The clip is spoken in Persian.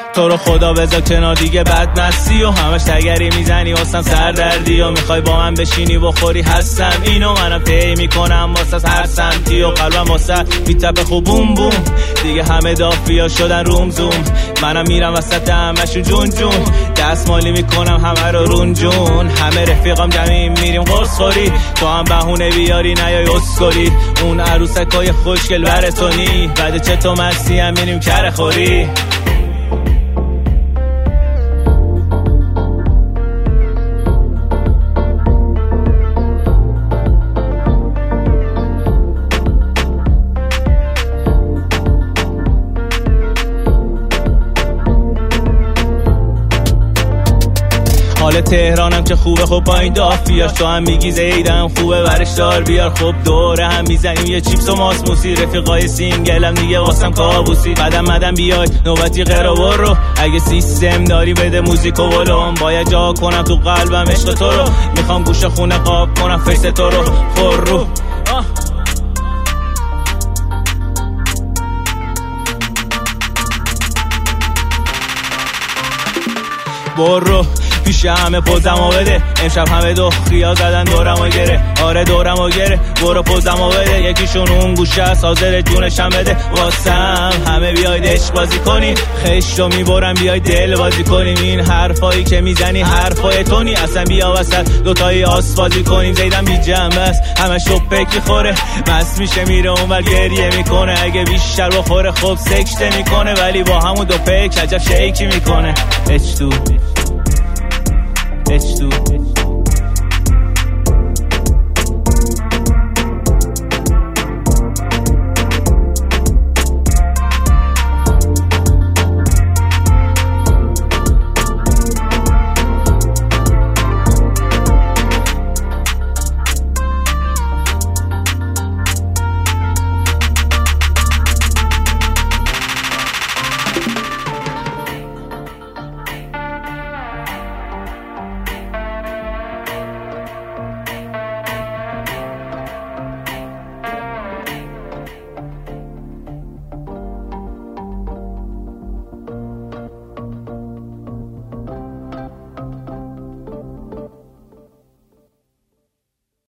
تو رو خدا بذار کنار دیگه بد نسی و همش تگری میزنی واسم سردردی و میخوای با من بشینی بخوری هستم اینو منم طی میکنم واسه هر سمتی و قلبم واسه میتپه خوب بوم بوم دیگه همه دافیا شدن روم زوم منم میرم وسط همشو جون جون دستمالی میکنم همه رو رون جون همه رفیقام جمعیم میریم قرص خوری تو هم بهونه بیاری نیای اسکلی اون عروسکای خوشگل برتونی بعد چه تو مستی هم میریم کره خوری حال تهرانم که خوبه خب با این دافیاش تو هم میگی زیدم خوبه برش دار بیار خب دوره هم میزنیم یه چیپس و ماسموسی رفیقای سینگلم دیگه واسم کابوسی مدم بیای نوبتی قرار رو اگه سیستم داری بده موزیک و ولوم باید جا کنم تو قلبم عشق تو رو میخوام گوشه خونه قاب کنم فیس تو رو خور رو برو پیش همه پوزمو بده امشب همه دو خیال زدن دورمو گره آره دورمو گره برو پوزمو بده یکیشون اون گوشه است حاضر جونشم بده واسم همه بیاید عشق بازی کنین خشتو میبرم بیاید دل بازی کنیم این حرفایی که میزنی حرفای تونی اصلا بیا وسط دوتایی آس بازی کنیم زیدم بی جنب است همش تو پکی خوره مست میشه میره اونور گریه میکنه اگه بیشتر بخوره خب سکشته میکنه ولی با همون دو پک عجب شیکی میکنه H2